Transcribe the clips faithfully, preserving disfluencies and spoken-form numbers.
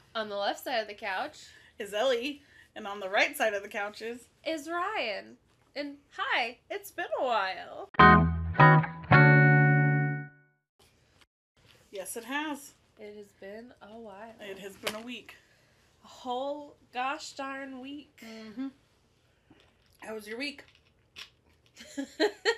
On the left side of the couch is Ellie, and on the right side of the couches is Ryan. And hi, it's been a while. Yes, it has. It has been a while. It has been a week. A whole gosh darn week. Mm-hmm. How was your week? It's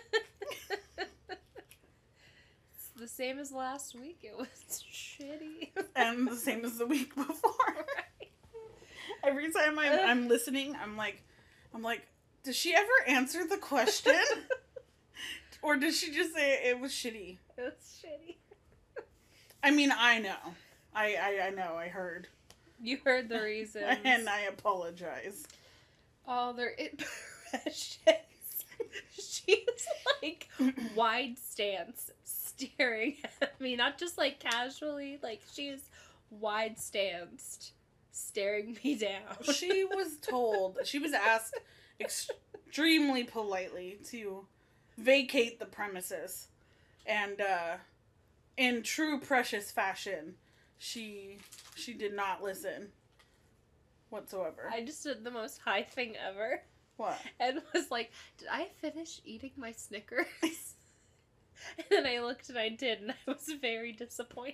the same as last week. It was shitty. And the same as the week before. Right. Every time I'm, I'm listening, I'm like, I'm like, does she ever answer the question? Or does she just say it was shitty? It was shitty. I mean, I know. I, I, I know. I heard. You heard the reasons. And I apologize. Oh, they're it precious. She's like wide stance staring at me. Not just like casually, like she's wide stanced staring me down. She was told, she was asked extremely politely to vacate the premises. And, uh, in true Precious fashion, she she did not listen whatsoever. I just did the most high thing ever. What? And was like, did I finish eating my Snickers? And then I looked and I did, and I was very disappointed.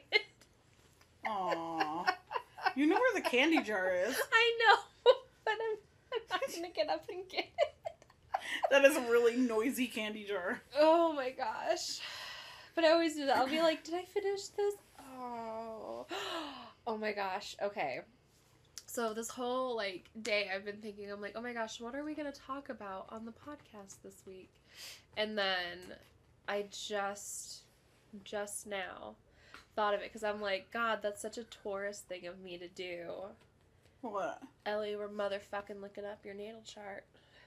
Aww. You know where the candy jar is. I know, but I'm, I'm not gonna get up and get it. That is a really noisy candy jar. Oh my gosh. But I always do that. I'll be like, did I finish this? Oh. Oh my gosh. Okay. So this whole, like, day I've been thinking, I'm like, oh my gosh, what are we going to talk about on the podcast this week? And then I just, just now thought of it. Because I'm like, God, that's such a Taurus thing of me to do. What? Ellie, we're motherfucking looking up your natal chart.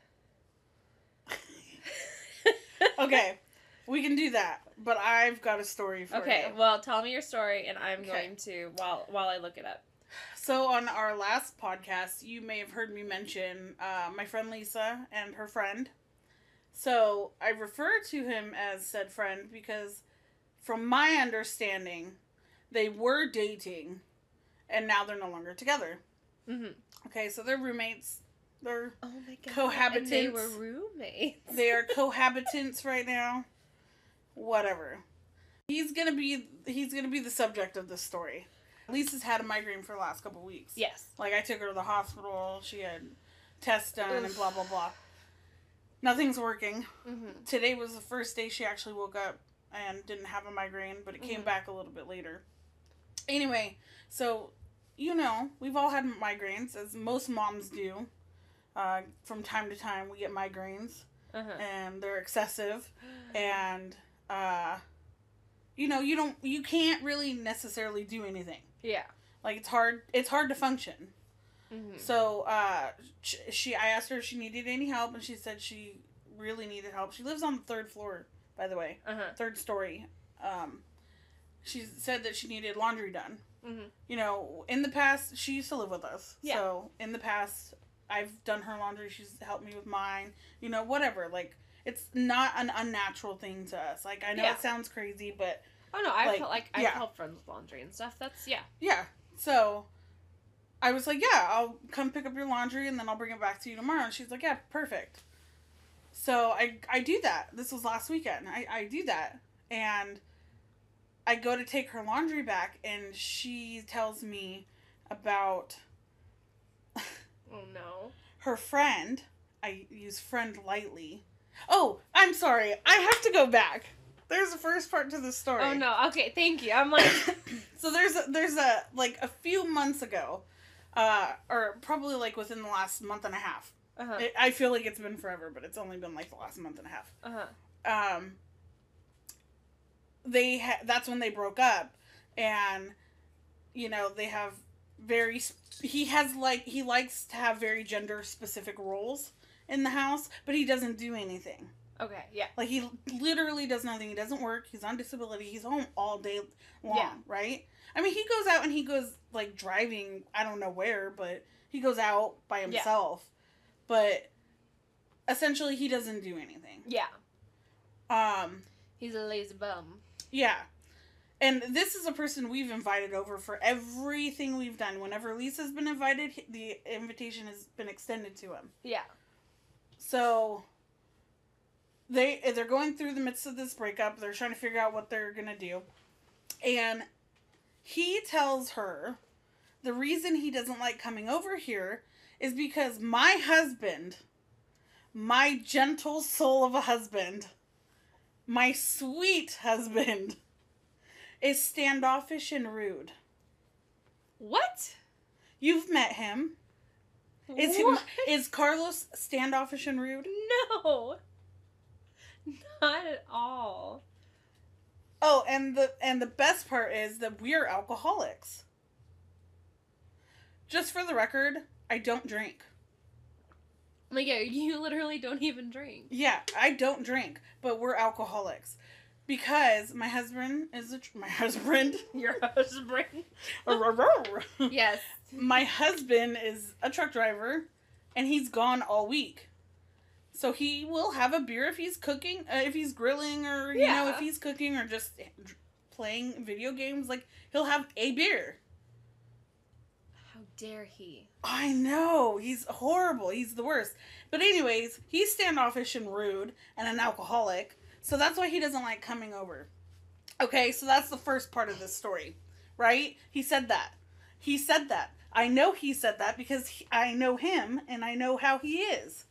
Okay. We can do that, but I've got a story for okay, you. Okay, well, tell me your story, and I'm Okay. going to, while while I look it up. So, on our last podcast, you may have heard me mention uh, my friend Lisa and her friend. So, I refer to him as said friend because, from my understanding, they were dating, and now they're no longer together. Mm-hmm. Okay, so they're roommates. They're oh my God. cohabitants. And they were roommates. They are cohabitants right now. Whatever. He's gonna be he's gonna be the subject of this story. Lisa's had a migraine for the last couple weeks. Yes. Like, I took her to the hospital. She had tests done Oof. and blah blah blah. Nothing's working. Mm-hmm. Today was the first day she actually woke up and didn't have a migraine, but it came mm-hmm. back a little bit later. Anyway, so you know we've all had migraines, as most moms do. Uh, from time to time, we get migraines, uh-huh. and they're excessive, and. Uh, you know, you don't, you can't really necessarily do anything. Yeah. Like, it's hard, it's hard to function. Mm-hmm. So, uh, she, I asked her if she needed any help, and she said she really needed help. She lives on the third floor, by the way. Uh-huh. Third story. Um, she said that she needed laundry done. Mm-hmm. You know, in the past, she used to live with us. Yeah. So, in the past, I've done her laundry, she's helped me with mine. You know, whatever, like, it's not an unnatural thing to us. Like, I know yeah. it sounds crazy, but... Oh, no, I've, like, like, I've yeah. helped friends with laundry and stuff. That's, yeah. Yeah. So, I was like, yeah, I'll come pick up your laundry, and then I'll bring it back to you tomorrow. And she's like, yeah, perfect. So, I, I do that. This was last weekend. I, I do that. And I go to take her laundry back, and she tells me about... oh, no. Her friend. I use friend lightly. Oh, I'm sorry. I have to go back. There's the first part to the story. Oh, no. Okay, thank you. I'm like... so there's a, there's a, like, a few months ago, uh, or probably, like, within the last month and a half. Uh-huh. It, I feel like it's been forever, but it's only been, like, the last month and a half. Uh-huh. Um, they ha- that's when they broke up, and, you know, they have very... He has, like, he likes to have very gender-specific roles in the house, but he doesn't do anything. Okay, yeah. Like, he literally does nothing. He doesn't work. He's on disability. He's home all day long, yeah. right? I mean, he goes out and he goes, like, driving, I don't know where, but he goes out by himself. Yeah. But essentially, he doesn't do anything. Yeah. Um. He's a lazy bum. Yeah. And this is a person we've invited over for everything we've done. Whenever Lisa's been invited, the invitation has been extended to him. Yeah. So they they're going through the midst of this breakup. They're trying to figure out what they're gonna do, and he tells her the reason he doesn't like coming over here is because my husband, my gentle soul of a husband, my sweet husband, is standoffish and rude. What? You've met him. Is he, What? is Carlos standoffish and rude? No. Not at all. Oh, and the and the best part is that we're alcoholics. Just for the record, I don't drink. Like, yeah, you literally don't even drink. Yeah, I don't drink, but we're alcoholics. Because my husband is a tr- my husband. Your husband. Yes. My husband is a truck driver, and he's gone all week. So he will have a beer if he's cooking, uh, if he's grilling, or, you Yeah. know, if he's cooking or just playing video games. Like, he'll have a beer. How dare he? I know. He's horrible. He's the worst. But anyways, he's standoffish and rude and an alcoholic. So that's why he doesn't like coming over. Okay, so that's the first part of this story, right? He said that. He said that. I know he said that because he, I know him and I know how he is.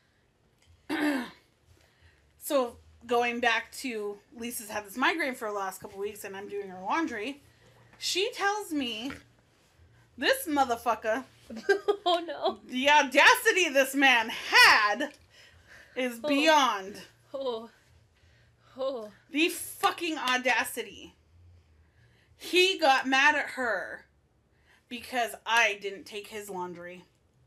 So going back to Lisa's had this migraine for the last couple weeks and I'm doing her laundry. She tells me this motherfucker, Oh no. the audacity this man had is Oh. beyond. Oh. Oh. The fucking audacity. He got mad at her because I didn't take his laundry.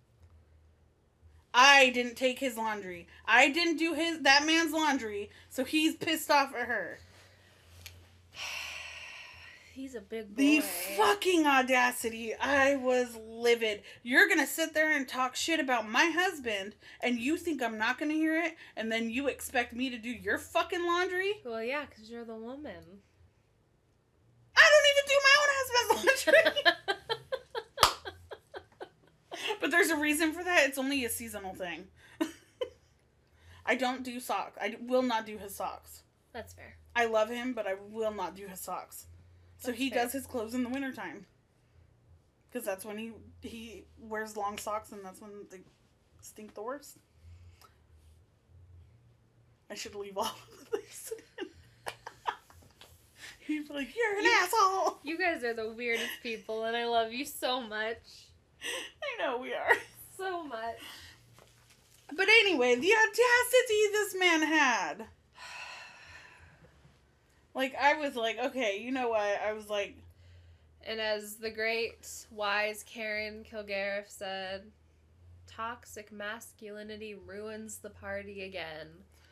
I didn't take his laundry. I didn't do his that man's laundry, so he's pissed off at her. He's a big boy. The fucking audacity. I was livid. You're going to sit there and talk shit about my husband, and you think I'm not going to hear it, and then you expect me to do your fucking laundry? Well, yeah, because you're the woman. I don't even do my own husband's laundry. But there's a reason for that. It's only a seasonal thing. I don't do socks. I will not do his socks. That's fair. I love him, but I will not do his socks. So That's he fair. does his clothes in the wintertime. Because that's when he he wears long socks and that's when they stink the worst. I should leave all of this in. He'd be like, you're an You- asshole! You guys are the weirdest people, and I love you so much. I know we are. So much. But anyway, the audacity this man had. Like, I was like, okay, you know what? I was like... And as the great, wise Karen Kilgariff said, toxic masculinity ruins the party again.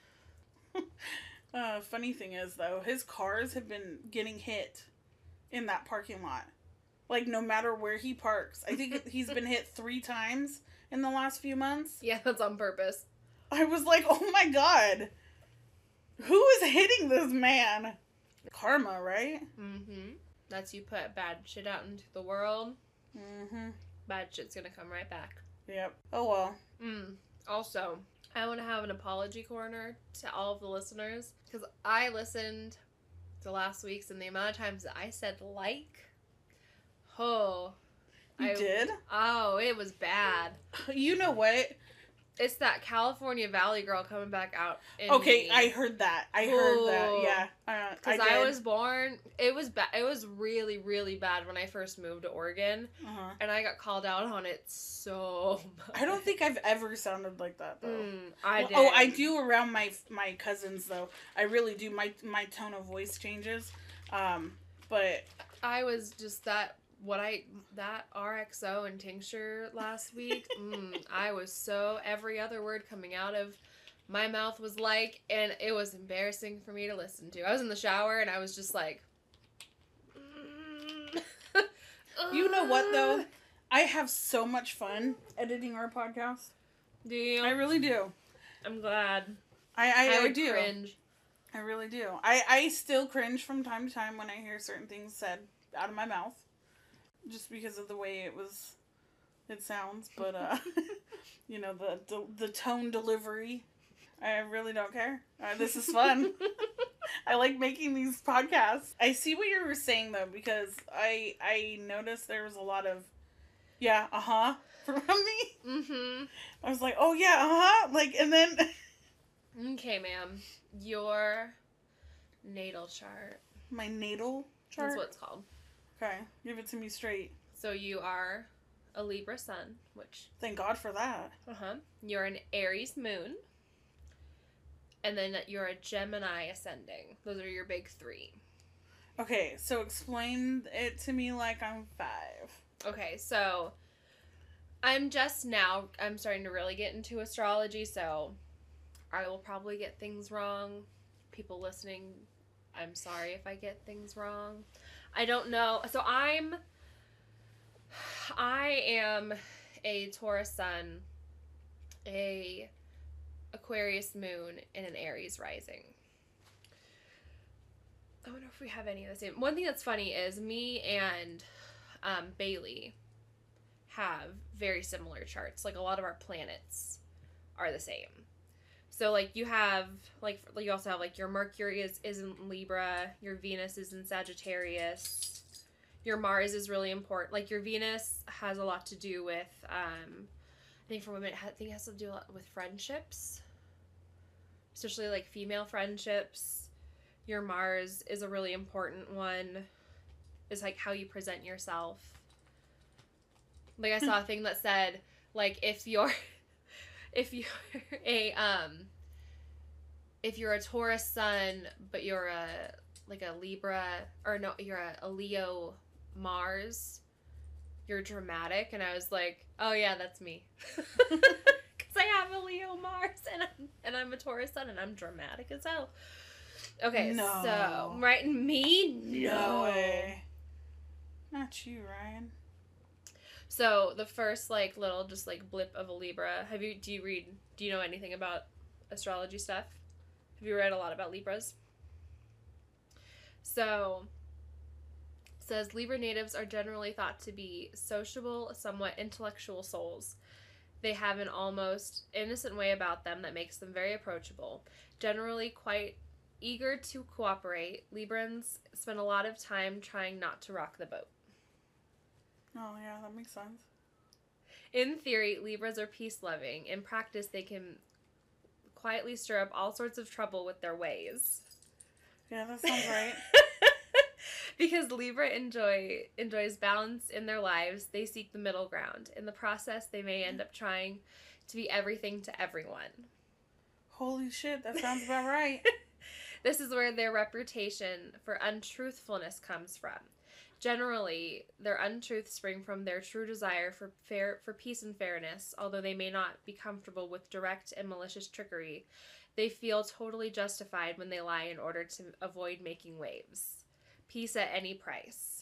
uh, funny thing is, though, his cars have been getting hit in that parking lot. Like, no matter where he parks. I think he's been hit three times in the last few months. Yeah, that's on purpose. I was like, oh my god. Who is hitting this man? Karma, right? Mm-hmm. That's you put bad shit out into the world. Mm-hmm. Bad shit's gonna come right back. Yep. Oh well. Mm. Also, I want to have an apology corner to all of the listeners. Because I listened to last week's and the amount of times that I said like... Oh. You I, did? Oh, it was bad. You know what? It's that California Valley girl coming back out. In Okay, me. I heard that. I heard that. Ooh. Yeah. Uh, Because I, I, did. was born, it was bad. It was really, really bad when I first moved to Oregon, Uh-huh. and I got called out on it so much. I don't think I've ever sounded like that though. Mm, I Well, did. oh, I do around my my cousins though. I really do. My my tone of voice changes. Um, but I was just that what I that R X O and tincture last week. mm, I was so every other word coming out of my mouth was like, and it was embarrassing for me to listen to. I was in the shower and I was just like. mm, you know what though? I have so much fun editing our podcast. Do you? I really do. I'm glad. I I, I I would do. cringe. I really do. I, I still cringe from time to time when I hear certain things said out of my mouth. Just because of the way it was, it sounds. But, uh, you know, the, the, the tone delivery. I really don't care. Uh, this is fun. I like making these podcasts. I see what you were saying, though, because I I noticed there was a lot of, yeah, uh-huh, from me. Mm-hmm. I was like, oh, yeah, uh-huh. Like, and then... Okay, ma'am. Your natal chart. My natal chart? That's what it's called. Okay. Give it to me straight. So you are a Libra sun, which... Thank God for that. Uh-huh. You're an Aries moon. And then you're a Gemini ascending. Those are your big three. Okay, so explain it to me like I'm five. Okay, so I'm just now, I'm starting to really get into astrology, so I will probably get things wrong. People listening, I'm sorry if I get things wrong. I don't know. So I'm, I am a Taurus sun, a Aquarius moon, and an Aries rising. I wonder if we have any of the same. One thing that's funny is me and um, Bailey have very similar charts. Like, a lot of our planets are the same. So, like, you have, like, you also have, like, your Mercury is, is in Libra, your Venus is in Sagittarius, your Mars is really important. Like, your Venus has a lot to do with, um, I think for women, I think it has to do a lot with friendships, especially, like, female friendships. Your Mars is a really important one. It's, like, how you present yourself. Like, I saw a thing that said, like, if you're, if you're a, um, if you're a Taurus sun, but you're a, like, a Libra, or no, you're a, a Leo Mars, you're dramatic. And I was like, oh, yeah, that's me. Because I have a Leo Mars, and I'm, and I'm a Taurus sun, and I'm dramatic as hell. Okay, no. so, right, me? No. No way. Not you, Ryan. So, the first, like, little, just, like, blip of a Libra, have you, do you read, do you know anything about astrology stuff? Have you read a lot about Libras? So, it says, Libra natives are generally thought to be sociable, somewhat intellectual souls. They have an almost innocent way about them that makes them very approachable. Generally quite eager to cooperate, Librans spend a lot of time trying not to rock the boat. Oh, yeah, that makes sense. In theory, Libras are peace-loving. In practice, they can quietly stir up all sorts of trouble with their ways. Yeah, that sounds right. Because Libra enjoy enjoys balance in their lives, they seek the middle ground. In the process, they may end up trying to be everything to everyone. Holy shit, that sounds about right. This is where their reputation for untruthfulness comes from. Generally, their untruths spring from their true desire for fair for peace and fairness. Although they may not be comfortable with direct and malicious trickery, they feel totally justified when they lie in order to avoid making waves. Peace at any price.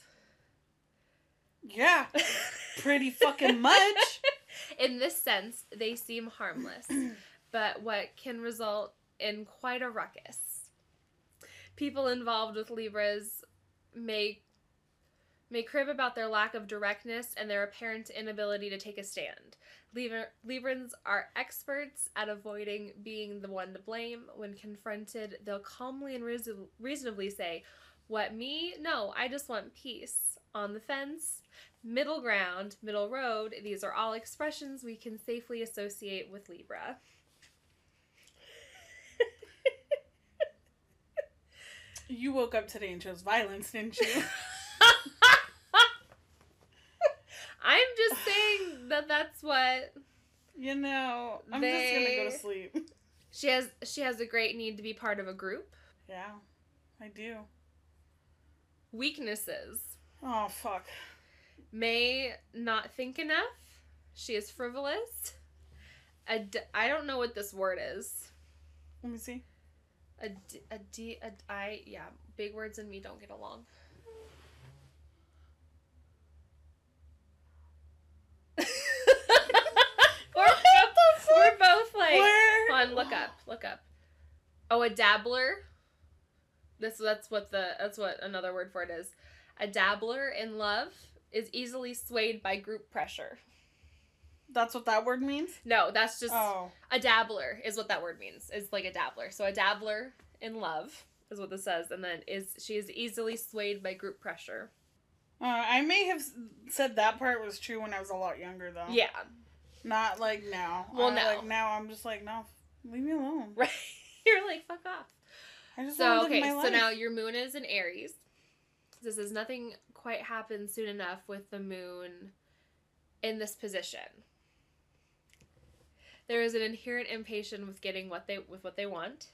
Yeah, pretty fucking much. In this sense, they seem harmless, but what can result in quite a ruckus. People involved with Libras may may crib about their lack of directness and their apparent inability to take a stand. Libra, Librans are experts at avoiding being the one to blame. When confronted, they'll calmly and reason- reasonably say, what, me? No, I just want peace. On the fence, middle ground, middle road, these are all expressions we can safely associate with Libra. You woke up today and chose violence, didn't you? I'm just saying that that's what... You know, I'm they, just gonna go to sleep. She has she has a great need to be part of a group. Yeah, I do. Weaknesses. Oh, fuck. May not think enough. She is frivolous. A d- I don't know what this word is. Let me see. A d- a d- a I yeah, big words and me don't get along. we're, both, we're both like, Where? Hold on, look up, look up. Oh, a dabbler. This that's what the that's what another word for it is. A dabbler in love is easily swayed by group pressure. That's what that word means? No, that's just Oh. a dabbler is what that word means. It's like a dabbler. So a dabbler in love is what this says, and then is she is easily swayed by group pressure. Uh, I may have said that part was true when I was a lot younger, though. Yeah. Not like now. Well, uh, no. Like now, I'm just like, no, leave me alone. Right. You're like, fuck off. I just So, want to okay, live my so life. now your moon is in Aries. This is nothing quite happens soon enough with the moon in this position. There is an inherent impatience with getting what they with what they want.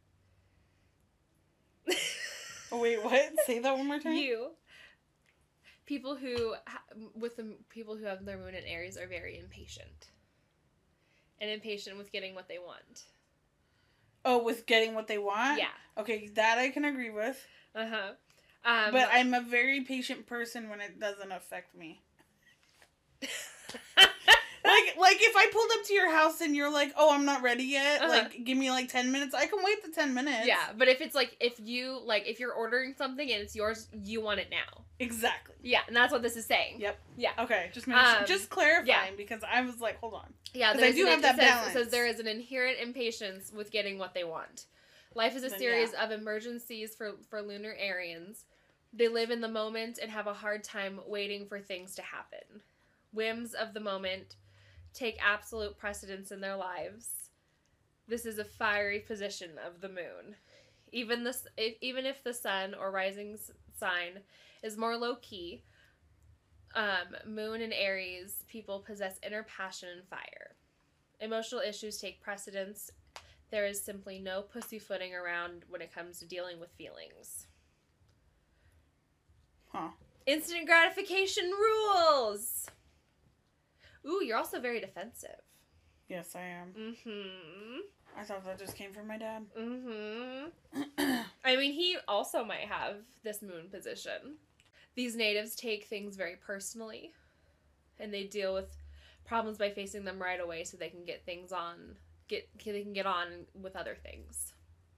Oh, wait, what? Say that one more time? You. People who ha- with the people who have their moon in Aries are very impatient. And impatient with getting what they want. Oh, with getting what they want? Yeah. Okay, that I can agree with. Uh-huh. Um, But I'm a very patient person when it doesn't affect me. Like, like if I pulled up to your house and you're like, "Oh, I'm not ready yet." Uh-huh. Like, give me like ten minutes. I can wait the ten minutes. Yeah, but if it's like if you like if you're ordering something and it's yours, you want it now. Exactly. Yeah, and that's what this is saying. Yep. Yeah. Okay, just make Um, sure, just clarifying yeah. because I was like, hold on. Yeah, 'Cause I there's do an, have that it says, balance. It says there is an inherent impatience with getting what they want. Life is a Then, series of emergencies for for lunar Arians. They live in the moment and have a hard time waiting for things to happen. Whims of the moment take absolute precedence in their lives. This is a fiery position of the moon. Even this, if, even if the sun or rising s- sign is more low key, um, moon and Aries people possess inner passion and fire. Emotional issues take precedence. There is simply no pussyfooting around when it comes to dealing with feelings. Huh. Instant gratification rules. Ooh, you're also very defensive. Yes, I am. Mm-hmm. I thought that just came from my dad. Mm-hmm. I mean, he also might have this moon position. These natives take things very personally, and they deal with problems by facing them right away, so they can get things on, get they can get on with other things.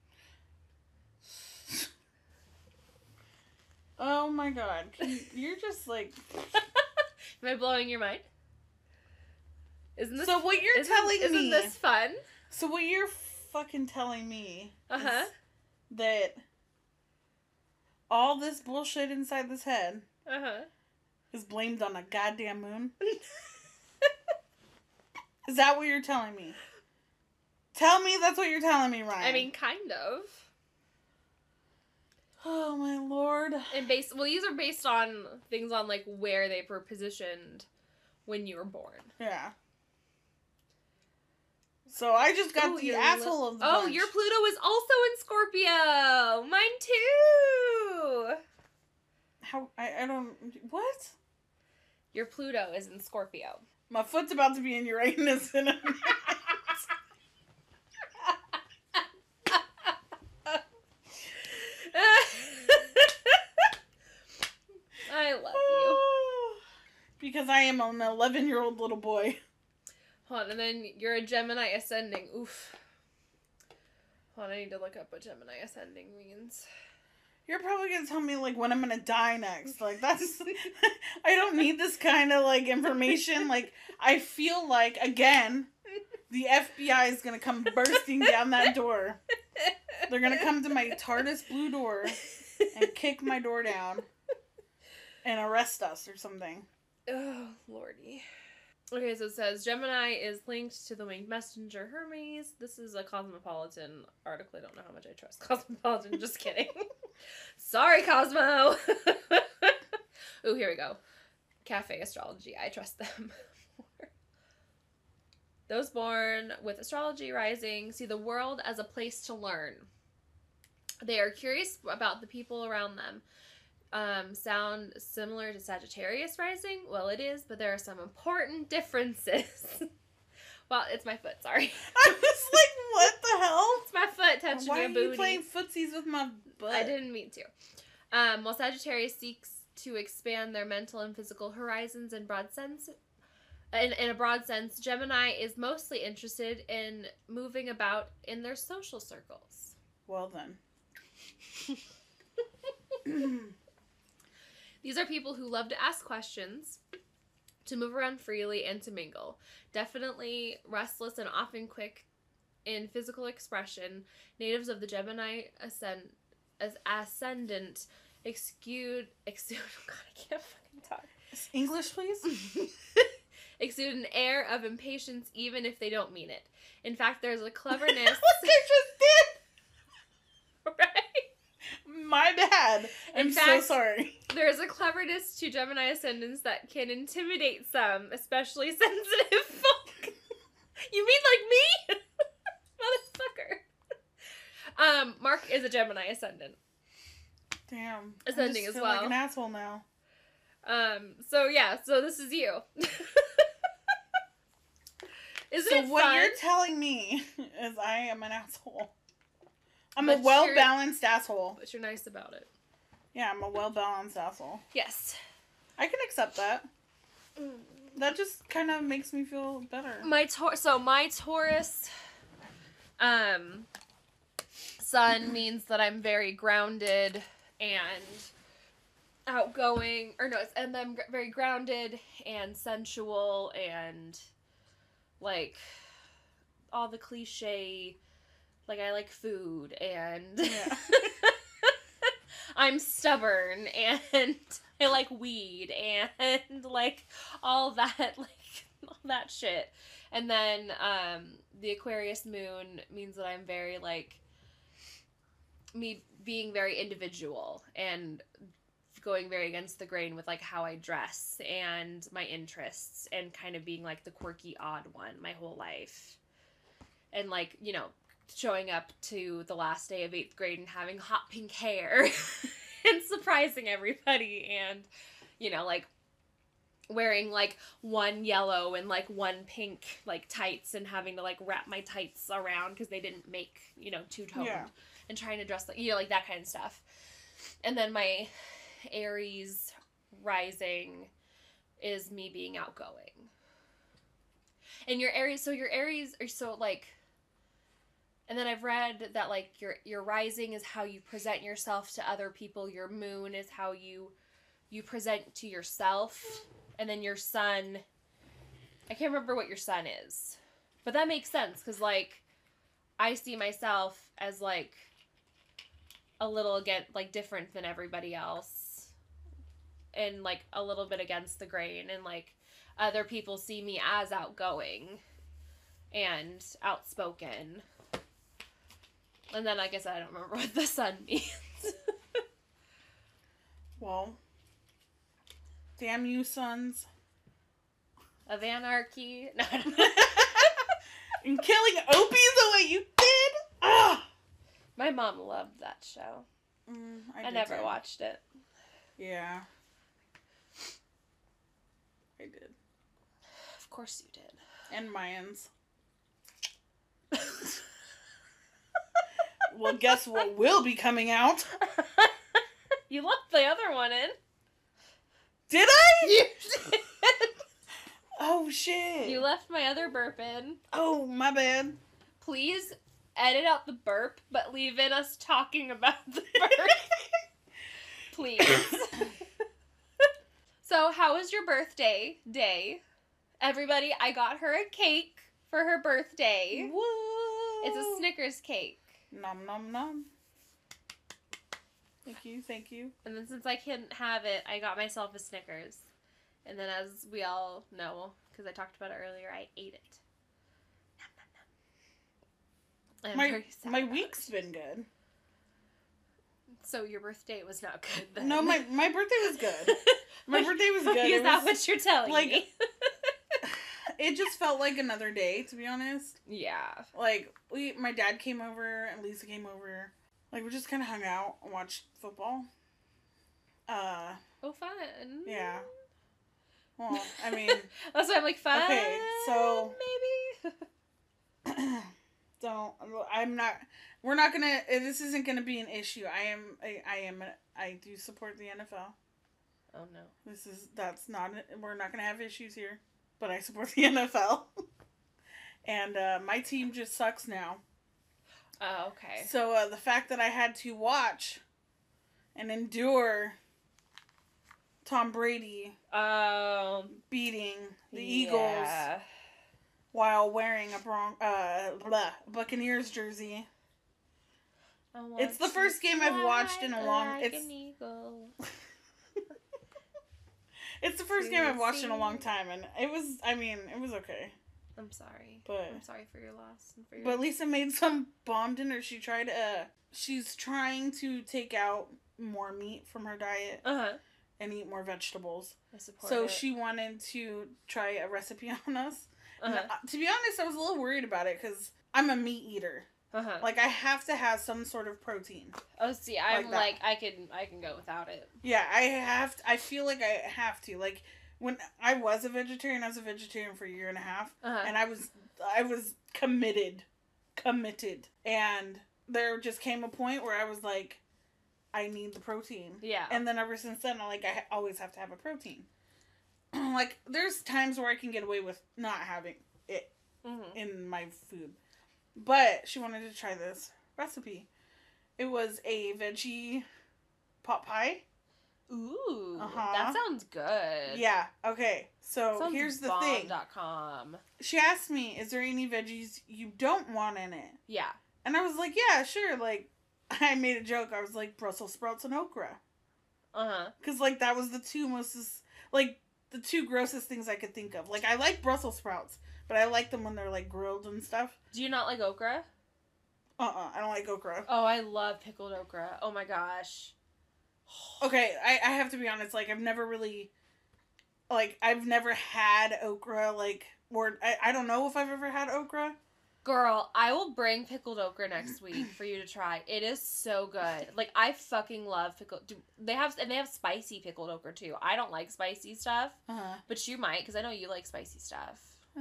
Oh my god. Can you, you're just like... Am I blowing your mind? Isn't this So what you're isn't, telling isn't me... this fun? So what you're fucking telling me Uh-huh. is that all this bullshit inside this head Uh-huh. is blamed on a goddamn moon? Is that what you're telling me? Tell me that's what you're telling me, Ryan. I mean, kind of. Oh my lord. And based, well, these are based on things on like where they were positioned when you were born. Yeah. So I just got Ooh, the your asshole li- of the Oh, bunch. your Pluto is also in Scorpio. Mine too. How I, I don't what? Your Pluto is in Scorpio. My foot's about to be in Uranus in a minute. I love you. Because I am an eleven year old little boy. Hold on, and then you're a Gemini ascending. Oof. Hold on, I need to look up what Gemini ascending means. You're probably gonna tell me like when I'm gonna die next. Like that's I don't need this kind of like information. Like I feel like again the F B I is gonna come bursting down that door. They're gonna come to my TARDIS blue door and kick my door down and arrest us or something. Oh, lordy. Okay, so it says Gemini is linked to the winged messenger Hermes. This is a Cosmopolitan article. I don't know how much I trust Cosmopolitan. Just kidding. Sorry, Cosmo. Ooh, here we go. Cafe Astrology. I trust them more. Those born with astrology rising see the world as a place to learn. They are curious about the people around them. Um, sound similar to Sagittarius rising? Well, it is, but there are some important differences. Well, it's my foot, sorry. I was like, what the hell? It's my foot touching Why your are booty. you playing footsies with my butt? I didn't mean to. Um, while Sagittarius seeks to expand their mental and physical horizons in broad sense, in, in a broad sense, Gemini is mostly interested in moving about in their social circles. Well then. These are people who love to ask questions, to move around freely, and to mingle. Definitely restless and often quick in physical expression. Natives of the Gemini ascend, as ascendant exude... exude oh God, I can't fucking talk. English, please? Exude an air of impatience even if they don't mean it. In fact, there's a cleverness... Like I just did! Right? My bad. I'm In so fact, sorry. There is a cleverness to Gemini ascendants that can intimidate some, especially sensitive folk. You mean like me? Motherfucker. Um, Mark is a Gemini ascendant. Damn. Ascending I just as feel well. like an asshole now. Um, so yeah, so this is you. Isn't so it what fun? you're telling me is I am an asshole. I'm But a well-balanced asshole. But you're nice about it. Yeah, I'm a well-balanced asshole. Yes. I can accept that. That just kind of makes me feel better. My Taur- so my Taurus um sun means that I'm very grounded and outgoing, or no, it's, and I'm gr- very grounded and sensual and like all the cliche, like I like food and Yeah. I'm stubborn and I like weed and like all that, like all that shit. And then um the Aquarius moon means that I'm very like me being very individual and going very against the grain with like how I dress and my interests and kind of being like the quirky odd one my whole life. And like, you know, showing up to the last day of eighth grade and having hot pink hair and surprising everybody and, you know, like wearing like one yellow and like one pink like tights and having to like wrap my tights around because they didn't make, you know, two-toned Yeah. and trying to dress like, you know, like that kind of stuff. And then my Aries rising is me being outgoing. And your Aries, so your Aries are so like, and then I've read that like your your rising is how you present yourself to other people. Your moon is how you you present to yourself, and then your sun. I can't remember what your sun is, but that makes sense because like I see myself as like a little again like different than everybody else, and like a little bit against the grain, and like other people see me as outgoing and outspoken. And then, like I said, I don't remember what the sun means. Well, damn you, sons. Of anarchy. No, I don't know. And killing Opie the way you did? Ah! My mom loved that show. Mm, I I, did never too. watched it. Yeah. I did. Of course you did. And Mayans. Well, guess what will be coming out? You left the other one in. Did I? You did. Oh, shit. You left my other burp in. Oh, my bad. Please edit out the burp, but leave in us talking about the burp. Please. So, how was your birthday day? Everybody, I got her a cake for her birthday. Whoa. It's a Snickers cake. Nom nom nom. Thank you, thank you. And then since I couldn't have it, I got myself a Snickers. And then as we all know, because I talked about it earlier, I ate it. I'm My very sad my about week's it. been good. So your birthday was not good then. No, my my birthday was good. My birthday was good. Is It that was- what you're telling like- me? It just felt like another day, to be honest. Yeah. Like we, my dad came over and Lisa came over. Like we just kind of hung out and watched football. Uh, Oh, fun. yeah. Well, I mean, That's why I'm like, fun. Okay, so- maybe. don't. I'm not. We're not gonna. This isn't gonna be an issue. I am. I, I am. I do support the N F L. Oh no. This is. That's not. We're not gonna have issues here. But I support the N F L. And uh, my team just sucks now. Oh, okay. So uh, the fact that I had to watch and endure Tom Brady Um, beating the yeah. Eagles while wearing a Bron- uh, blah, Buccaneers jersey. It's the first game I've watched in a long. Like It's an eagle. it's the first game I've watched in a long time, and it was. I mean, it was okay. I'm sorry, but I'm sorry for your loss and for your. But Lisa made some bomb dinner. She tried. Uh, she's trying to take out more meat from her diet Uh huh. and eat more vegetables. I support So it. she wanted to try a recipe on us. Uh-huh. And, uh, to be honest, I was a little worried about it because I'm a meat eater. Uh-huh. Like, I have to have some sort of protein. Oh, see, I'm like like, that. I can I can go without it. Yeah, I have. To, I feel like I have to. Like, when I was a vegetarian, I was a vegetarian for a year and a half, Uh-huh. and I was I was committed, committed, and there just came a point where I was like, I need the protein. Yeah. And then ever since then, I like I always have to have a protein. Like, there's times where I can get away with not having it Mm-hmm. in my food. But she wanted to try this recipe. It was a veggie pot pie. Ooh, Uh-huh. that sounds good. Yeah, okay. So Sounds here's the bomb thing. dot com. She asked me, is there any veggies you don't want in it? Yeah. And I was like, yeah, sure. Like, I made a joke. I was like, Brussels sprouts and okra. Uh-huh. Because, like, that was the two most, like, the two grossest things I could think of. Like, I like Brussels sprouts, but I like them when they're, like, grilled and stuff. Do you not like okra? Uh-uh, I don't like okra. Oh, I love pickled okra. Oh my gosh. Okay, I, I have to be honest, like, I've never really, like, I've never had okra, like, or, I, I don't know if I've ever had okra. Girl, I will bring pickled okra next week for you to try. It is so good. Like, I fucking love pickled. Do, they have and they have spicy pickled okra too. I don't like spicy stuff, Uh-huh. but you might because I know you like spicy stuff.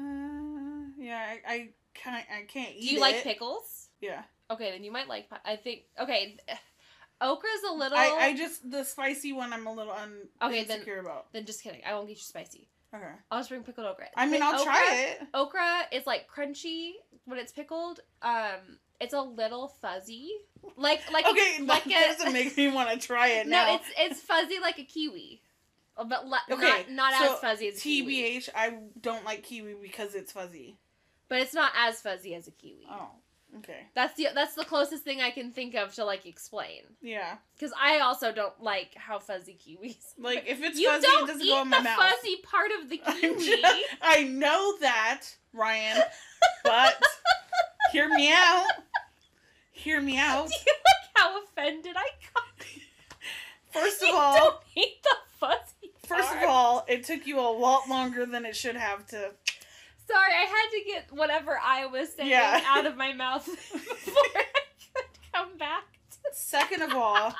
Uh, yeah, I, I can't, I can't eat it. Do you like pickles? Yeah. Okay, then you might like. I think. Okay, okra's a little. I, I just, the spicy one I'm a little un, Okay, then- insecure about. Then just kidding. I won't get you spicy. Okay. I'll just bring pickled okra. I mean, Pick- I'll okra, try it. Okra is like crunchy when it's pickled. Um, it's a little fuzzy, like like Okay, like that a, doesn't make me want to try it now. No, it's it's fuzzy like a kiwi, but le- Okay, not not so as fuzzy as a T B kiwi. H, I don't like kiwi because it's fuzzy. But it's not as fuzzy as a kiwi. Oh, okay. That's the that's the closest thing I can think of to like explain. Yeah. Because I also don't like how fuzzy kiwis. Like, if it's you fuzzy, don't it doesn't eat go in my the mouth. fuzzy part of the I'm kiwi. just- I know that, Ryan, but hear me out. Hear me out. Do you like how offended I got? First of You all, don't eat the fuzzy first part. of all, it took you a lot longer than it should have to. Sorry, I had to get whatever I was saying Yeah. out of my mouth before I could come back. Second of all,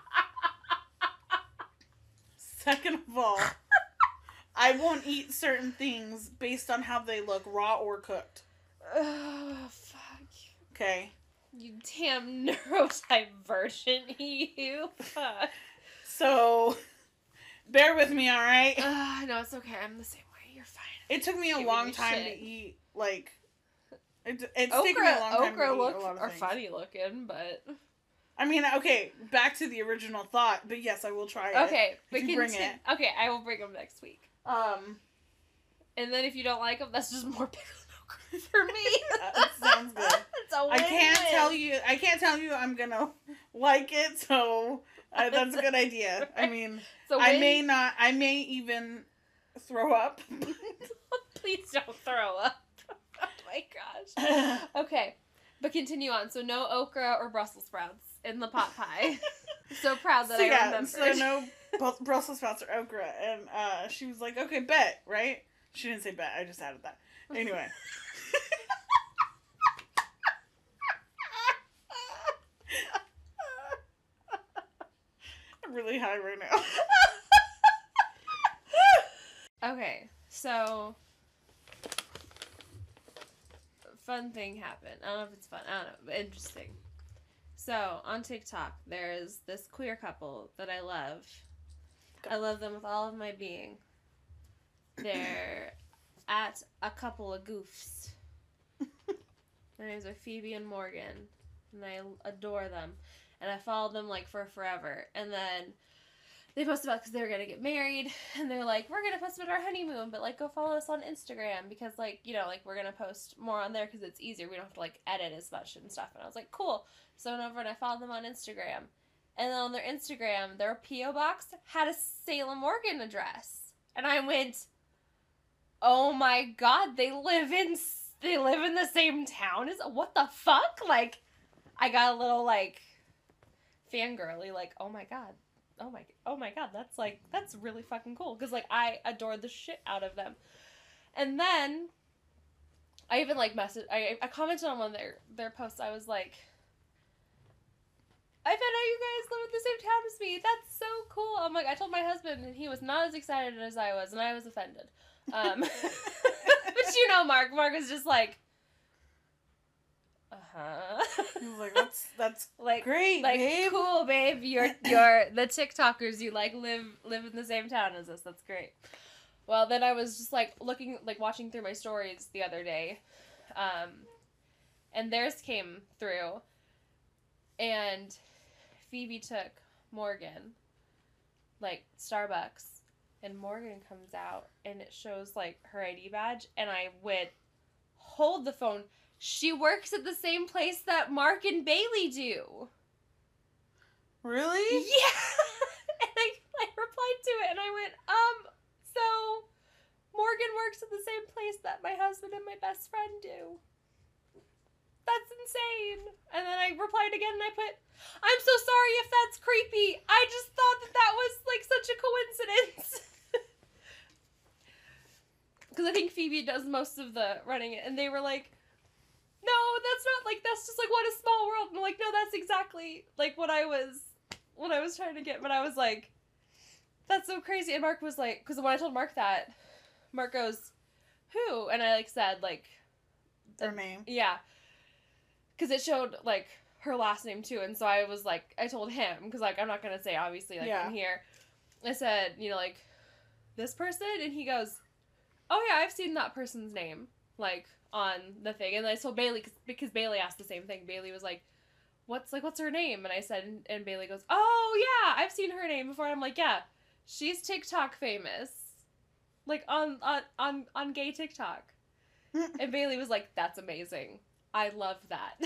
second of all, I won't eat certain things based on how they look, raw or cooked. Oh, fuck. Okay. You damn neurodivergent, you. Fuck. So, bear with me, all right? Uh, no, it's okay. I'm the same way. You're fine. It took me a Giving long you time shit. to eat, like, it, it's taken me a Okra, long time okra to eat look a lot of are things. funny looking, but I mean, okay, back to the original thought, but yes, I will try it. okay. But you bring conti- it. Okay, I will bring them next week. Um, And then if you don't like them, that's just more pickled okra for me. That sounds good. It's a I can't win-win. tell you, I can't tell you I'm gonna like it, so uh, that's a good idea. I mean, It's a I win- may not, I may even throw up. Please don't throw up. Oh my gosh. Okay, but continue on. So no okra or Brussels sprouts in the pot pie. So proud that so I yeah, remembered. so no Bru- Brussels sprouts or okra, and uh, she was like, okay, bet, right? She didn't say bet, I just added that. Anyway. I'm really high right now. Okay, so fun thing happened. I don't know if it's fun. I don't know, but interesting. So on TikTok, there's this queer couple that I love. I love them with all of my being. They're at a couple of goofs. Their names are Phoebe and Morgan, and I adore them. and I followed them like for forever. And then they posted about because they were gonna get married, and they're like, we're gonna post about our honeymoon, but like go follow us on Instagram because like you know like we're gonna post more on there because it's easier. We don't have to like edit as much and stuff. And I was like, cool. So I went over and I followed them on Instagram, and then on their Instagram, their P O box had a Salem, Oregon address, and I went, oh my god, they live in they live in the same town as what the fuck? Like, I got a little like fangirly, like, oh my god. Oh my, oh my god, that's like, that's really fucking cool. Because, like, I adored the shit out of them. And then, I even, like, messaged, I, I commented on one of their, their posts. I was like, I found out you guys live in the same town as me. That's so cool. I'm like, I told my husband, and he was not as excited as I was, and I was offended. Um, but you know Mark. Mark was just like, uh-huh. He was like, that's, that's like, great, like, babe. cool, babe. You're, you're, the TikTokers, you, like, live, live in the same town as us. That's great. Well, then I was just, like, looking, like, watching through my stories the other day, um, and theirs came through, and Phoebe took Morgan, like, Starbucks, and Morgan comes out, and it shows, like, her I D badge, and I went, hold the phone. She works at the same place that Mark and Bailey do. Really? Yeah. And I, I replied to it and I went, um, so Morgan works at the same place that my husband and my best friend do. That's insane. And then I replied again and I put, I'm so sorry if that's creepy. I just thought that that was like such a coincidence. Because I think Phoebe does most of the running it. And they were like, no, that's not, like, that's just, like, what a small world. And I'm like, no, that's exactly, like, what I was, what I was trying to get. But I was like, that's so crazy. And Mark was like, because when I told Mark that, Mark goes, who? And I, like, said, like, Their name. Yeah. Because it showed, like, her last name, too. And so I was like, I told him, because, like, I'm not going to say, obviously, like, yeah. in here. I said, you know, like, this person? And he goes, oh, yeah, I've seen that person's name, like, on the thing. And I told Bailey, cause, because Bailey asked the same thing. Bailey was like, what's, like, what's her name? And I said, and, and Bailey goes, oh, yeah, I've seen her name before. I'm like, yeah, she's TikTok famous. Like, on, on, on, on gay TikTok. And Bailey was like, that's amazing. I love that.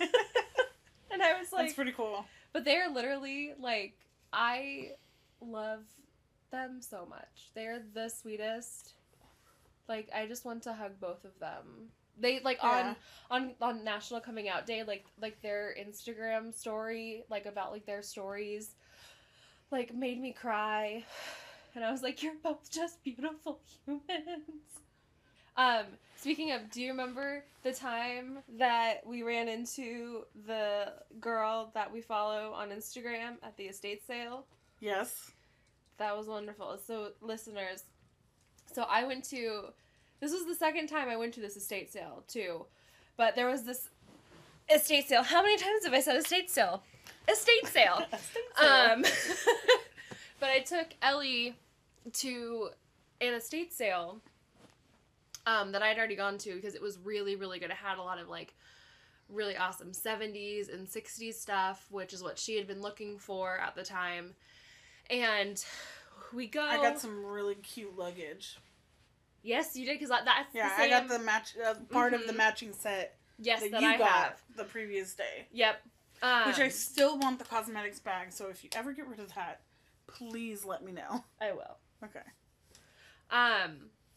And I was like... That's pretty cool. But they're literally, like, I love them so much. They're the sweetest. Like, I just want to hug both of them. They, like, Yeah. on, on on National Coming Out Day, like, like their Instagram story, like, about, like, their stories, like, made me cry. And I was like, you're both just beautiful humans. Um, speaking of, do you remember the time that we ran into the girl that we follow on Instagram at the estate sale? Yes. That was wonderful. So, listeners, so I went to, this was the second time I went to this estate sale, too. But there was this estate sale. How many times have I said estate sale? Estate sale. Estate sale. Um, but I took Ellie to an estate sale um, that I'd already gone to because it was really, really good. It had a lot of, like, really awesome seventies and sixties stuff, which is what she had been looking for at the time. And we go... I got some really cute luggage. Yes, you did, because that, that's Yeah, the same... I got the match uh, part mm-hmm. of the matching set yes, that, that you I got have. the previous day. Yep. Um, Which I still want the cosmetics bag, so if you ever get rid of that, please let me know. I will. Okay. Um...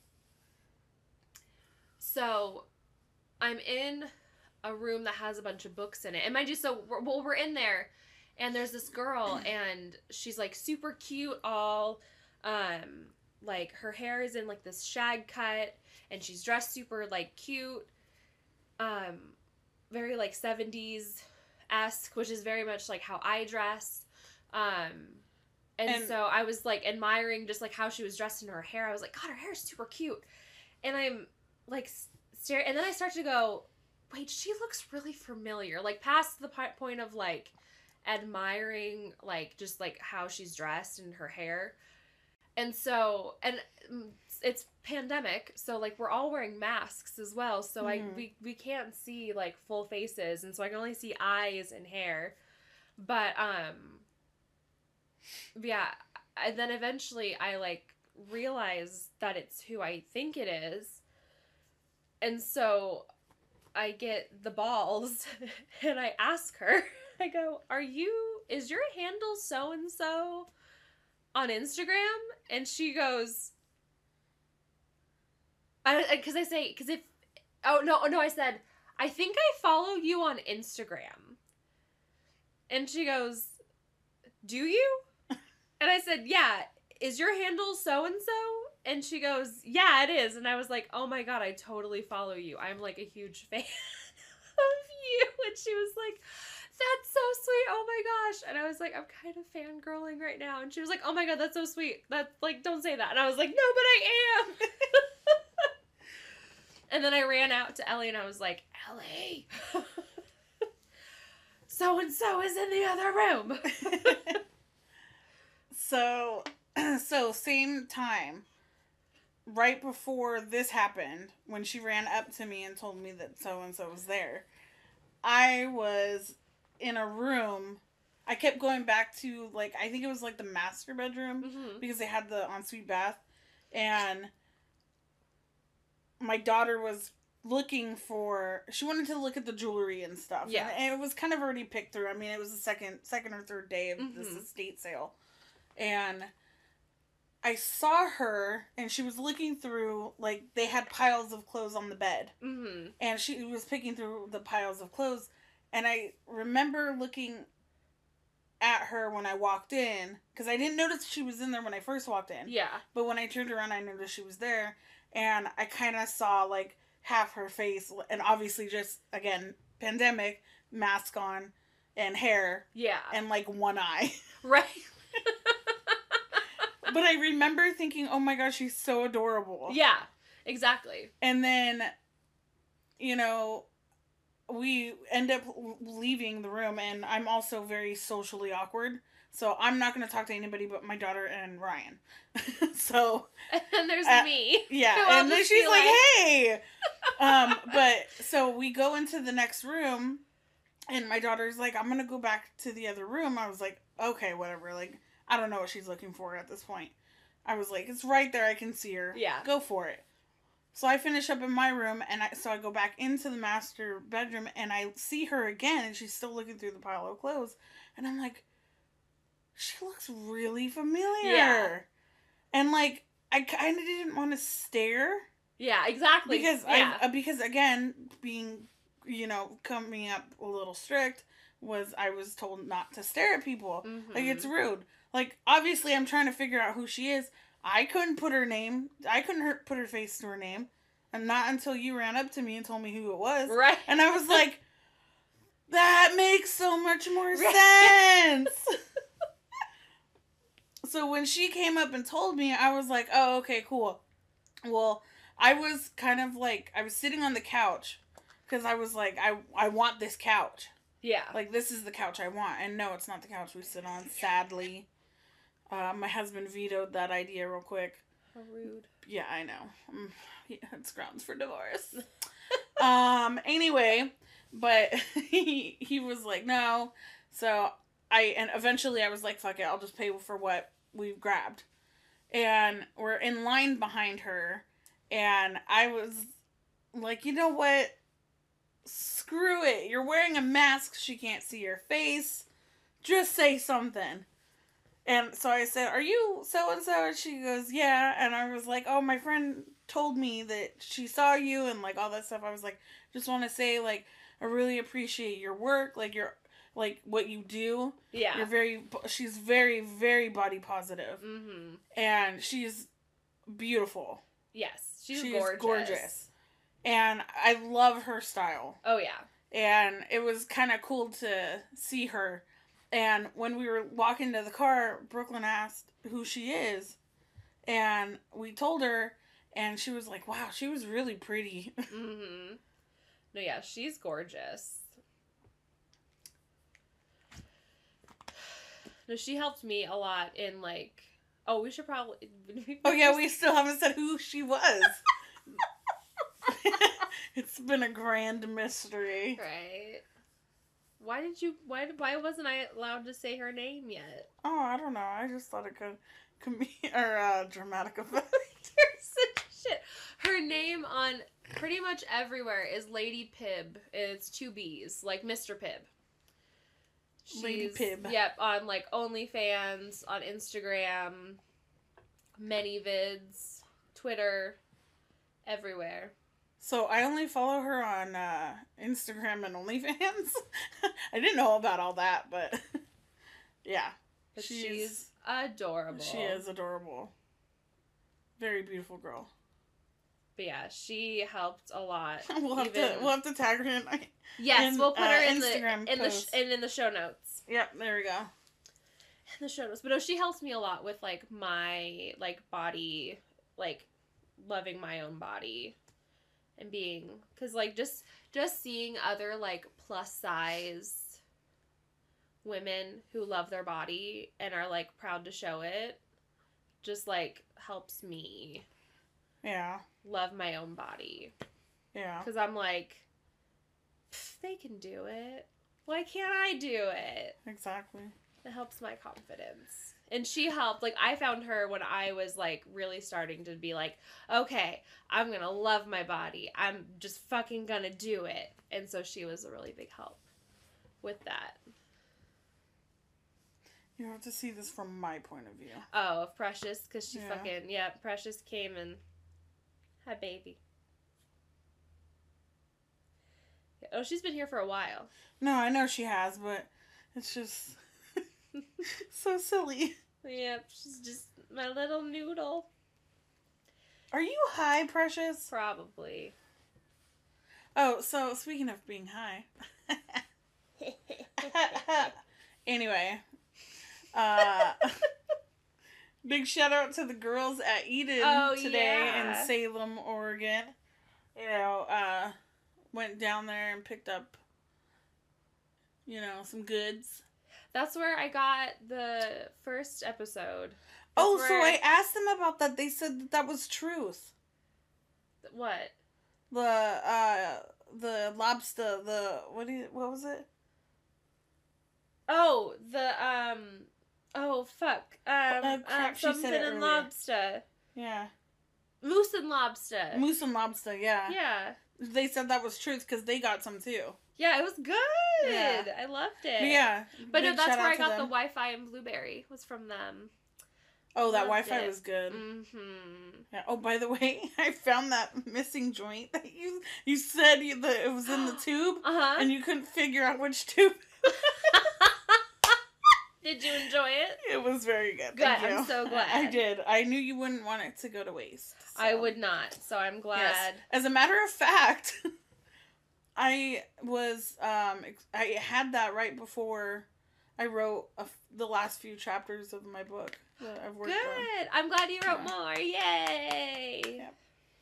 So, I'm in a room that has a bunch of books in it. And mind you, so, we're, well, we're in there, and there's this girl, and she's, like, super cute, all, um, like, her hair is in, like, this shag cut, and she's dressed super, like, cute, um, very, like, seventies-esque, which is very much, like, how I dress, um, and, and so I was, like, admiring just, like, how she was dressed in her hair. I was like, God, her hair is super cute, and I'm... like, stare, and then I start to go, wait, she looks really familiar, like, past the p- point of, like, admiring, like, just, like, how she's dressed and her hair, and so, and it's pandemic, so, like, we're all wearing masks as well, so mm-hmm. I, we, we can't see, like, full faces, and so I can only see eyes and hair, But, um, yeah, and then eventually I, like, realize that it's who I think it is. And so I get the balls and I ask her, I go, are you, is your handle so-and-so on Instagram? And she goes, I, because I say, because if, oh, no, no, I said, I think I follow you on Instagram. And she goes, do you? And I said, yeah, is your handle so-and-so? And she goes, yeah, it is. And I was like, oh my God, I totally follow you. I'm like a huge fan of you. And she was like, that's so sweet. Oh my gosh. And I was like, I'm kind of fangirling right now. And she was like, oh my God, that's so sweet. That's like, don't say that. And I was like, no, but I am. And then I ran out to Ellie and I was like, Ellie, so-and-so is in the other room. So, so same time, right before this happened, when she ran up to me and told me that so-and-so was there, I was in a room. I kept going back to, like, I think it was, like, the master bedroom, Mm-hmm. because they had the ensuite bath, and my daughter was looking for, she wanted to look at the jewelry and stuff. Yeah. And, and it was kind of already picked through. I mean, it was the second, second or third day of Mm-hmm. this estate sale. And I saw her, and she was looking through, like, they had piles of clothes on the bed. Mm-hmm. And she was picking through the piles of clothes. And I remember looking at her when I walked in, because I didn't notice she was in there when I first walked in. Yeah. But when I turned around, I noticed she was there. And I kind of saw, like, half her face. And obviously just, again, pandemic, mask on, and hair. Yeah. And, like, one eye. Right. But I remember thinking, oh my gosh, she's so adorable. Yeah, exactly. And then, you know, we end up leaving the room, and I'm also very socially awkward. So I'm not going to talk to anybody but my daughter and Ryan. So. And then there's uh, me. Yeah. And then she's like, like, hey. um, but so we go into the next room, and my daughter's like, I'm going to go back to the other room. I was like, okay, whatever. Like, I don't know what she's looking for at this point. I was like, it's right there. I can see her. Yeah. Go for it. So I finish up in my room, and I, so I go back into the master bedroom, and I see her again, and she's still looking through the pile of clothes. And I'm like, she looks really familiar. Yeah. And, like, I kind of didn't want to stare. Yeah, exactly. Because, yeah. I, uh, because again, being, you know, coming up a little strict, was I was told not to stare at people. Mm-hmm. Like, it's rude. Like, obviously, I'm trying to figure out who she is. I couldn't put her name. I couldn't her, put her face to her name. And not until you ran up to me and told me who it was. Right. And I was like, that makes so much more sense. So when she came up and told me, I was like, oh, okay, cool. Well, I was kind of like, I was sitting on the couch. Because I was like, I, I want this couch. Yeah. Like, this is the couch I want. And no, it's not the couch we sit on, sadly. Uh, my husband vetoed that idea real quick. How rude. Yeah, I know. Um, yeah, it's grounds for divorce. um, anyway, but he, he was like, no. So I, and eventually I was like, fuck it, I'll just pay for what we grabbed. And we're in line behind her. And I was like, you know what? Screw it. You're wearing a mask. She can't see your face. Just say something. And so I said, are you so-and-so? And she goes, yeah. And I was like, oh, my friend told me that she saw you and, like, all that stuff. I was like, just want to say, like, I really appreciate your work. Like, your, like, what you do. Yeah. You're very, she's very, very body positive. Mm-hmm. And she's beautiful. Yes. She's, she's gorgeous. gorgeous. And I love her style. Oh, yeah. And it was kind of cool to see her. And when we were walking to the car, Brooklyn asked who she is. And we told her, and she was like, wow, she was really pretty. Mm-hmm. No, yeah, she's gorgeous. No, she helped me a lot in, like, oh, we should probably... Oh, yeah, we still haven't said who she was. It's been a grand mystery. Right. Why did you? Why? Why wasn't I allowed to say her name yet? Oh, I don't know. I just thought it could, could be or uh, dramatic effect. You're such shit. Her name on pretty much everywhere is Lady Pibb. It's two B's, like Mister Pibb. She's, Lady Pibb. Yep, on like OnlyFans, on Instagram, ManyVids, Twitter, everywhere. So I only follow her on uh, Instagram and OnlyFans. I didn't know about all that, but yeah. But she's, she's adorable. She is adorable. Very beautiful girl. But yeah, she helped a lot. we'll have even... to we'll have to tag her in. Yes, in, we'll put her uh, in Instagram the in post. the sh- in, in the show notes. Yep, there we go. In the show notes, but no, she helps me a lot with like my like body, like loving my own body, and being because like just just seeing other like plus size women who love their body and are like proud to show it, just like helps me. Yeah. Love my own body. Yeah. Because I'm like, they can do it. Why can't I do it? Exactly. It helps my confidence. And she helped. Like, I found her when I was, like, really starting to be like, okay, I'm going to love my body. I'm just fucking going to do it. And so she was a really big help with that. You have to see this from my point of view. Oh, of Precious, because she Yeah. fucking, yeah, Precious came and had baby. Oh, she's been here for a while. No, I know she has, but it's just so silly. Yep, she's just my little noodle. Are you high, Precious? Probably. Oh, so speaking of being high. Anyway. Uh, big shout out to the girls at Eden Oh, today yeah. in Salem, Oregon. You know, uh, went down there and picked up, you know, some goods. That's where I got the first episode. That's Oh, where... so I asked them about that. They said that that was truth. What? The, uh, the lobster, the, what do you, what was it? Oh, the, um, oh, fuck. Um, Uh, crap, um she said something it and earlier. lobster. Yeah. Moose and lobster. Moose and lobster, yeah. Yeah. They said that was truth because they got some too. Yeah, it was good. Yeah. I loved it. But yeah. But no, big that's shout where out I to got the them. Wi-Fi and Blueberry. Was from them. Oh, that Loved Wi-Fi it. was good. Mm-hmm. Yeah. Oh, by the way, I found that missing joint that you you said you, that it was in the tube, Uh-huh. and you couldn't figure out which tube. Did you enjoy it? It was very good. Good, Thank you. I'm so glad. I did. I knew you wouldn't want it to go to waste. I so. would not, so I'm glad. Yes. As a matter of fact, I was um ex- I had that right before I wrote a f- the last few chapters of my book that I've worked Good. on. I'm glad you wrote Yeah. more. Yay. Yep.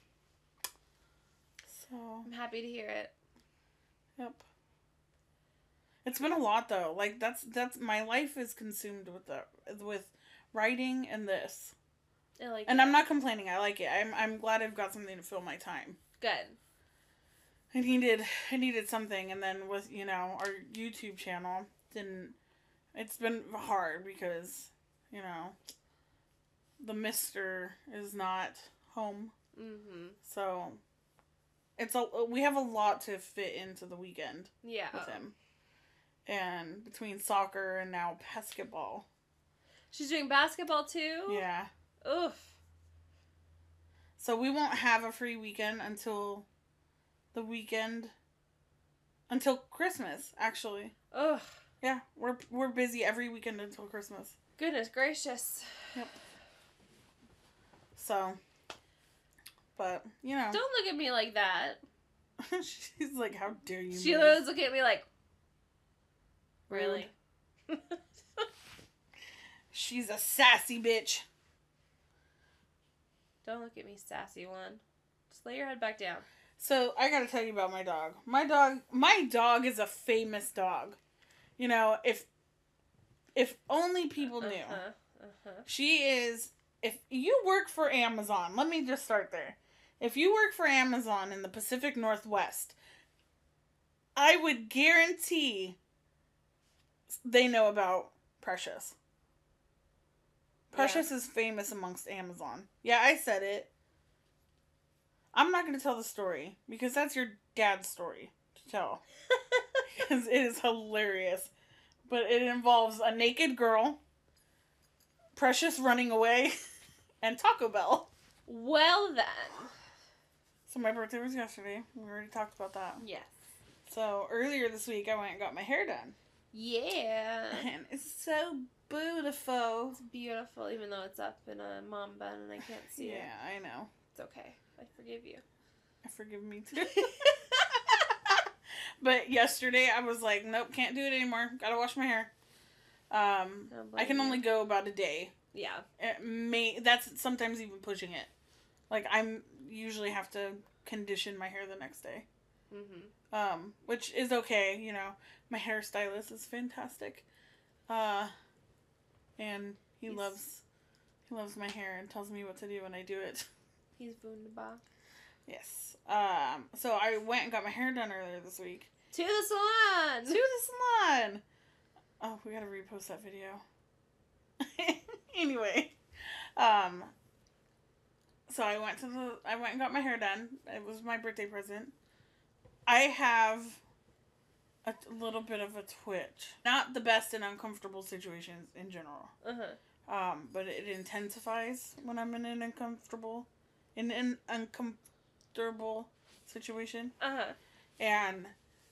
So, I'm happy to hear it. yep. It's been a lot though. Like that's that's my life is consumed with the with writing and this. I like And it. I'm not complaining. I like it. I'm I'm glad I've got something to fill my time. Good. I needed I needed something, and then with, you know, our YouTube channel didn't. It's been hard because, you know, the Mister is not home, Mm-hmm. so it's a we have a lot to fit into the weekend Yeah. with him, and between soccer and now basketball. She's doing basketball too? Yeah, Oof. so we won't have a free weekend until the weekend until Christmas. Actually, Ugh. yeah, we're we're busy every weekend until Christmas. Goodness gracious. Yep. So, but, you know. Don't look at me like that. She's like, how dare you? She miss?" was looking at me like, really? She's a sassy bitch. Don't look at me, sassy one. Just lay your head back down. So, I gotta tell you about my dog. My dog, my dog is a famous dog. You know, if, if only people knew. Uh-huh. Uh-huh. She is, if you work for Amazon, let me just start there. If you work for Amazon in the Pacific Northwest, I would guarantee they know about Precious. Precious yeah. is famous amongst Amazon. Yeah, I said it. I'm not going to tell the story because that's your dad's story to tell. Because it is hilarious. But it involves a naked girl, Precious running away, and Taco Bell. Well then. So my birthday was yesterday. We already talked about that. Yes. So earlier this week I went and got my hair done. Yeah. And it's so beautiful. It's beautiful, even though it's up in a mom bun and I can't see yeah, it. Yeah, I know. It's okay. I forgive you. I forgive me too. But yesterday I was like, nope, can't do it anymore. Gotta wash my hair. Um, I can you. only go about a day. Yeah. It may that's sometimes even pushing it. Like I'm usually have to condition my hair the next day. Mm-hmm. Um, which is okay, you know. My hairstylist is fantastic. Uh, and he he's, loves he loves my hair and tells me what to do when I do it. He's wunderbar. Yes. Um, so I went and got my hair done earlier this week. To the salon! To the salon! Oh, we gotta repost that video. Anyway. Um, so I went to the, I went and got my hair done. It was my birthday present. I have a little bit of a twitch. Not the best in uncomfortable situations in general. Uh-huh. Um, but it intensifies when I'm in an uncomfortable, in an uncomfortable situation. Uh-huh. And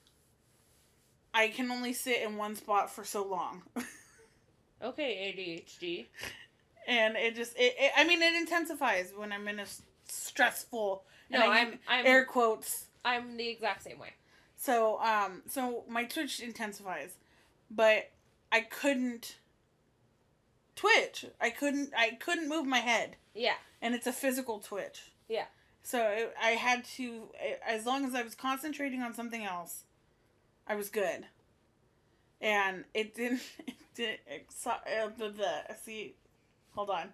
I can only sit in one spot for so long. Okay, A D H D. And it just, it, it, I mean, it intensifies when I'm in a stressful, no, and I I'm, I'm, air quotes. I'm the exact same way. So, um, so my twitch intensifies, but I couldn't twitch. I couldn't, I couldn't move my head. Yeah. And it's a physical twitch. Yeah. So it, I had to, as long as I was concentrating on something else, I was good. And it didn't, it didn't, it, saw, uh, the, the, see, hold on.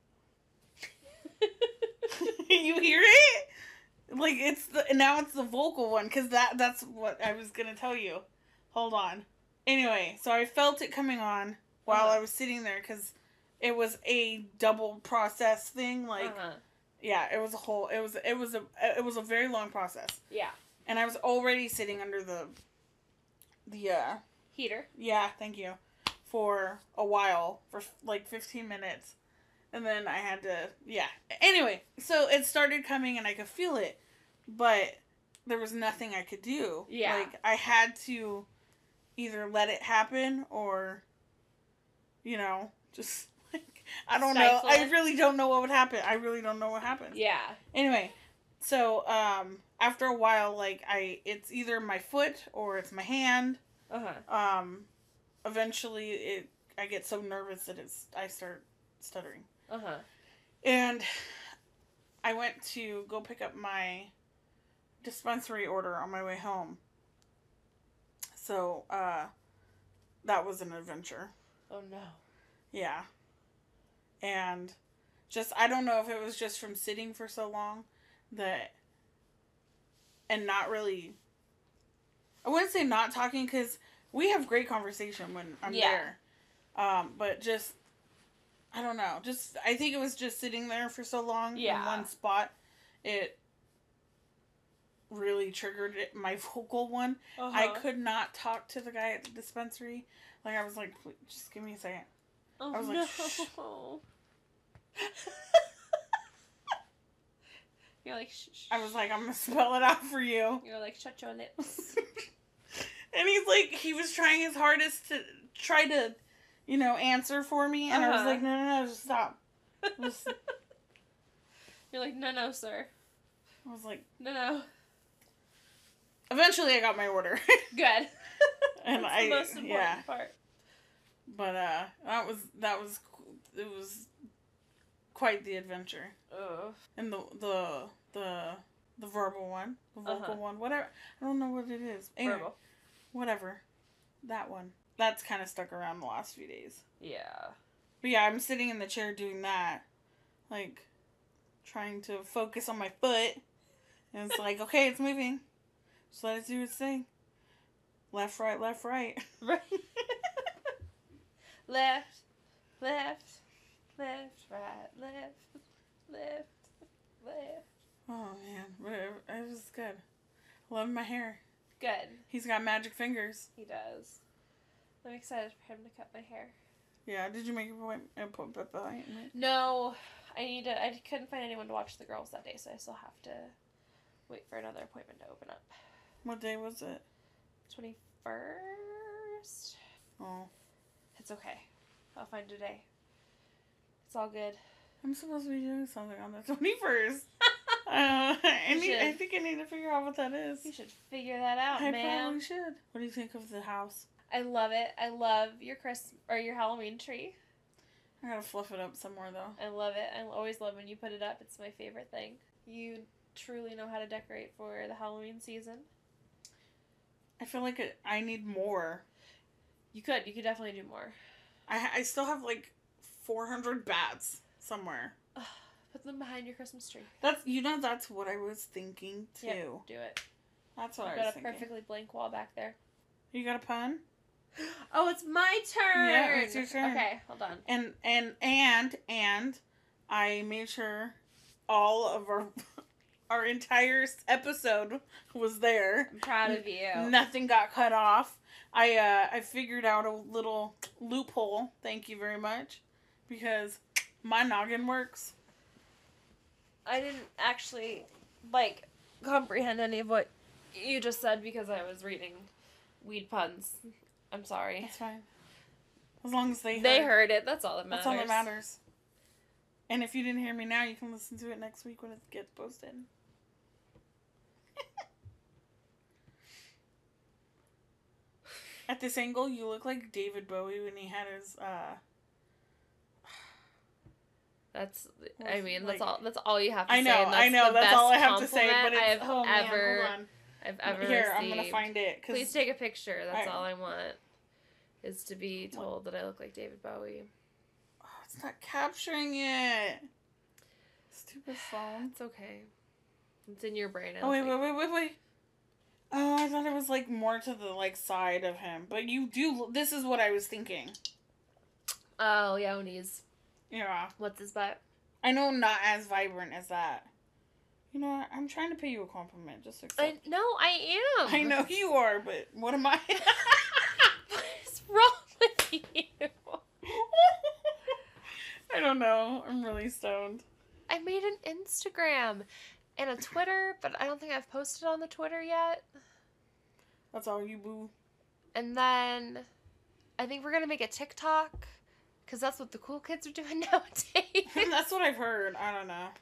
You hear it? Like, it's the, now it's the vocal one, because that, that's what I was going to tell you. Hold on. Anyway, so I felt it coming on while uh-huh. I was sitting there, because it was a double process thing, like, uh-huh. yeah, it was a whole, it was, it was a, it was a very long process. Yeah. And I was already sitting under the, the, uh... heater. Yeah, thank you. For a while, for like fifteen minutes. And then I had to, yeah. Anyway, so it started coming and I could feel it, but there was nothing I could do. Yeah. Like, I had to either let it happen or, you know, just, like, I don't Stifle know. It. I really don't know what would happen. I really don't know what happened. Yeah. Anyway, so, um, after a while, like, I, it's either my foot or it's my hand. Uh-huh. Um, eventually it, I get so nervous that it's, I start stuttering. Uh-huh. And I went to go pick up my dispensary order on my way home. So, uh, that was an adventure. Oh, no. Yeah. And just, I don't know if it was just from sitting for so long that, and not really, I wouldn't say not talking, because we have great conversation when I'm yeah. there. Um, but just, I don't know. Just, I think it was just sitting there for so long yeah. in one spot. It really triggered it, my vocal one. Uh-huh. I could not talk to the guy at the dispensary. Like, I was like, just give me a second. Oh, I was like, no. Shh. You're like, shh, shh. I was like, I'm going to spell it out for you. You're like, shut your lips. And he's like, he was trying his hardest to try to, you know, answer for me. And uh-huh. I was like, no, no, no, just stop. Just... You're like, no, no, sir. I was like, no, no. Eventually I got my order. Good. And That's I, the most important yeah. part. But, uh, that was, that was, it was quite the adventure. Ugh. And the, the, the, the verbal one, the vocal uh-huh. one, whatever. I don't know what it is. Anyway, verbal. Whatever. That one. That's kind of stuck around the last few days. Yeah. But yeah, I'm sitting in the chair doing that. Like, trying to focus on my foot. And it's like, okay, it's moving. Just let it do its thing. Left, right, left, right. Right. left, left, left, right, left, left, left. Oh man, but it, it was good. Love my hair. Good. He's got magic fingers. He does. I'm excited for him to cut my hair. Yeah, did you make an appointment? appointment? No, I need to. I couldn't find anyone to watch the girls that day, so I still have to wait for another appointment to open up. What day was it? twenty-first. Oh. It's okay. I'll find a day. It's all good. I'm supposed to be doing something on the twenty-first. uh, I, need, I think I need to figure out what that is. You should figure that out, I man. probably should. What do you think of the house? I love it. I love your Christmas or your Halloween tree. I gotta fluff it up some more though. I love it. I always love when you put it up. It's my favorite thing. You truly know how to decorate for the Halloween season. I feel like it, I need more. You could. You could definitely do more. I I still have like four hundred bats somewhere. Ugh, put them behind your Christmas tree. That's you know that's what I was thinking too. Yep, do it. That's what I've I got was a thinking. perfectly blank wall back there. You got a pun? Oh, it's my turn. Yeah, it's your turn. Okay, hold on. And and and and I made sure all of our our entire episode was there. I'm proud of you. Nothing got cut off. I uh I figured out a little loophole. Thank you very much, because my noggin works. I didn't actually like comprehend any of what you just said because I was reading weed puns. I'm sorry. That's fine. As long as they heard. They heard it. That's all that matters. That's all that matters. And if you didn't hear me now, you can listen to it next week when it gets posted. At this angle, you look like David Bowie when he had his, uh... That's, I mean, that's like, all, that's all you have to I know, say. And that's I know, the that's best all I have to say, compliment but it's, I've oh man, ever, hold on. I've ever Here, received. I'm gonna find it. Cause Please take a picture. That's I, all I want. Is to be told that I look like David Bowie. Oh, it's not capturing it. Stupid phone. It's okay. It's in your brain. I Oh, wait, look wait, wait, wait, wait. Oh, I thought it was, like, more to the, like, side of him. But you do... This is what I was thinking. Oh, Yoni's. Yeah. What's his butt? I know not as vibrant as that. You know what? I'm trying to pay you a compliment. Just accept. I, no, I am. I know you are, but what am I? What is wrong with you? I don't know. I'm really stoned. I made an Instagram and a Twitter, but I don't think I've posted on the Twitter yet. That's all you, boo. And then I think we're going to make a TikTok, because that's what the cool kids are doing nowadays. That's what I've heard. I don't know.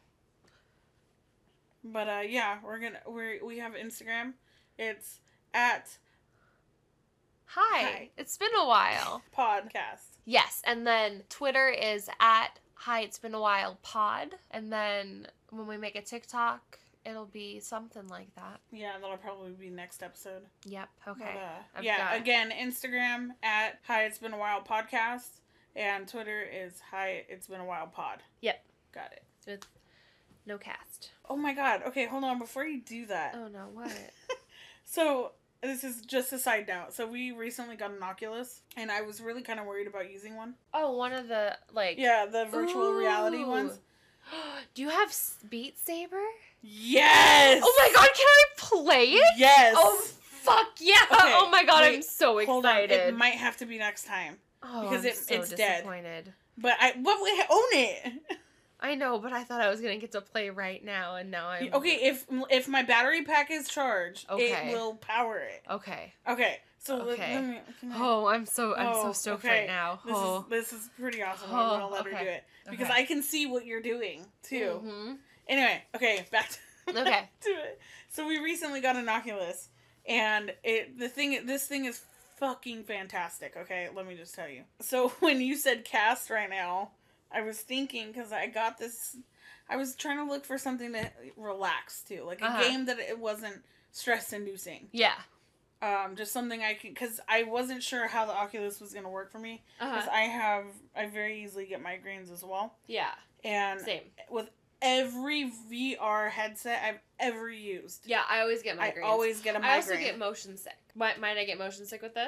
But, uh, yeah, we're gonna, we we have Instagram. It's at Hi, Hi. It's been a while. podcast. Yes, and then Twitter is at Hi, It's Been a While Pod. And then when we make a TikTok, it'll be something like that. Yeah, that'll probably be next episode. Yep, okay. But, uh, I've yeah, got- again, Instagram at Hi It's Been a While Podcast. And Twitter is Hi It's Been a While Pod. Yep. Got it. With no cast. Oh my god. Okay, hold on. Before you do that. Oh no, what? So, this is just a side note. So, we recently got an Oculus. And I was really kind of worried about using one. Oh, one of the, like... Yeah, the virtual reality Ooh. ones. Do you have Beat Saber? Yes! Oh my god, can I play it? Yes! Oh, fuck yeah! Okay, Oh my god, wait, I'm so Hold on. excited. It might have to be next time. oh, because I'm it- so it's dead. disappointed. But I... What? We own it! I know, but I thought I was gonna get to play right now, and now I'm... Okay, if if my battery pack is charged, Okay. it will power it. Okay. Okay, so let- Okay. let me... can I- Oh, I'm so I'm Oh, so stoked okay. right now. This oh. is this is pretty awesome. I'm Oh, gonna let her okay. do it because Okay. I can see what you're doing too. Mhm. Anyway, okay, back to Okay. to it. So we recently got an Oculus, and it the thing this thing is fucking fantastic. Okay, let me just tell you. So when you said cast right now, I was thinking because I got this. I was trying to look for something to relax too, like a Uh-huh. game that it wasn't stress inducing. Yeah. Um, just something I can, because I wasn't sure how the Oculus was gonna work for me. Because Uh-huh. I have, I very easily get migraines as well. Yeah. And Same. with every V R headset I've ever used, Yeah, I always get migraines. I always get a migraine. I also get motion sick. Might, might I get motion sick with this?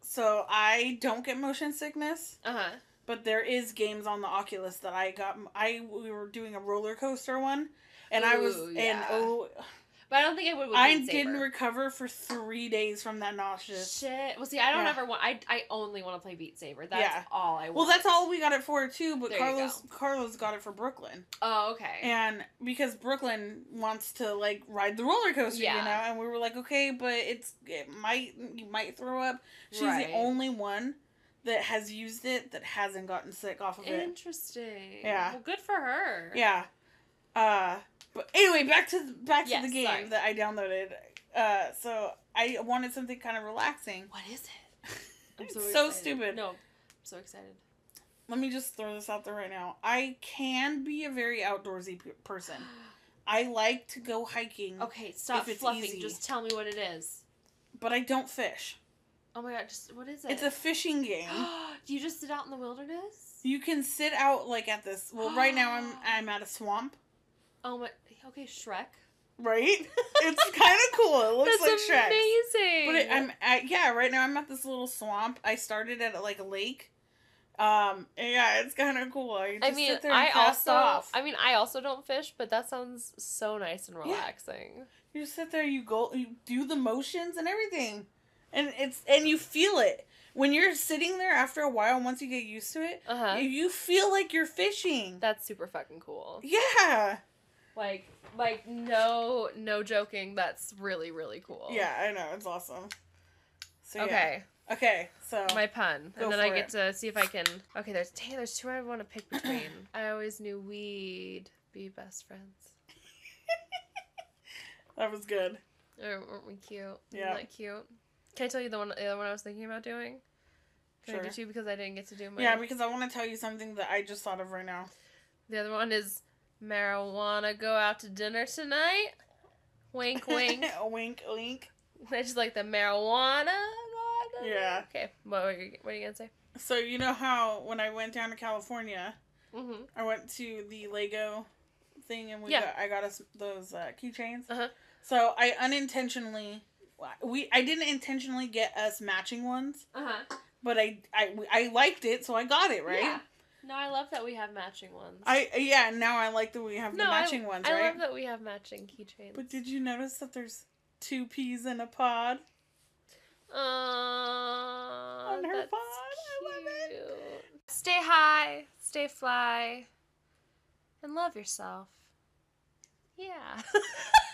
so I don't get motion sickness, Uh huh. but there is games on the Oculus that I got. I we were doing a roller coaster one, and I was Ooh, and yeah. oh, But I don't think I would with I Beat didn't Saber. recover for three days from that nauseous. Shit. Well, see, I don't Yeah. ever want. I I only want to play Beat Saber. That's Yeah. all I want. Well, that's all we got it for too. But There you Carlos go. Carlos got it for Brooklyn, Oh, okay. and because Brooklyn wants to like ride the roller coaster, Yeah. you know, and we were like, okay, but it's it might you might throw up. She's Right. the only one that has used it that hasn't gotten sick off of it. Interesting. Yeah. Well, good for her. Yeah. Uh, but anyway, back to back to Yes, the game sorry. that I downloaded. Uh, so I wanted something kind of relaxing. What is it? I'm It's so, so excited. stupid. No, I'm so excited. Let me just throw this out there right now. I can be a very outdoorsy p- person. I like to go hiking, Okay, stop If it's fluffing. easy. Just tell me what it is. but I don't fish. Oh my god, just what is it? It's a fishing game. Do you just sit out in the wilderness? You can sit out like at this. Well, right now I'm I'm at a swamp. Oh my. Okay, Shrek. Right? It's kind of cool. It looks That's like Shrek. amazing. But it, I'm at, yeah, right now I'm at this little swamp. I started at like a lake. Um, and yeah, it's kind of cool. You just I mean, sit there and I cast also. off. I mean, I also don't fish, but that sounds so nice and relaxing. You just sit there, you go, you do the motions and everything, and it's and you feel it when you're sitting there. After a while, once you get used to it, Uh huh. you, you feel like you're fishing. That's super fucking cool. Yeah, Like, like no, no joking. That's really, really cool. yeah, I know, it's awesome. So, yeah. Okay. Okay, so My pun, Go and then I for get it. to see if I can. Okay, there's dang, there's two I want to pick between. I always knew we'd be best friends. that was good. Or weren't we cute? Yeah. Isn't that cute? Can I tell you the one, the other one I was thinking about doing? Can I Sure. do two because I didn't get to do my. Yeah, because I want to tell you something that I just thought of right now. The other one is marijuana. Go out to dinner tonight. Wink, wink. wink, wink. I just like the marijuana. Go out to- Yeah. Okay. What were you, what are you gonna say? So you know how when I went down to California, Mm-hmm. I went to the Lego thing and we Yeah. got, I got us those uh, keychains. Uh huh. So I unintentionally, we I didn't intentionally get us matching ones, Uh huh. but I I I liked it, so I got it right. Yeah. No, I love that we have matching ones. I yeah. Now I like that we have no, the matching I, ones, I right? love that we have matching keychains. But did you notice that there's two peas in a pod Aww, on her that's pod? I love it. cute. Stay high, stay fly, and love yourself. Yeah.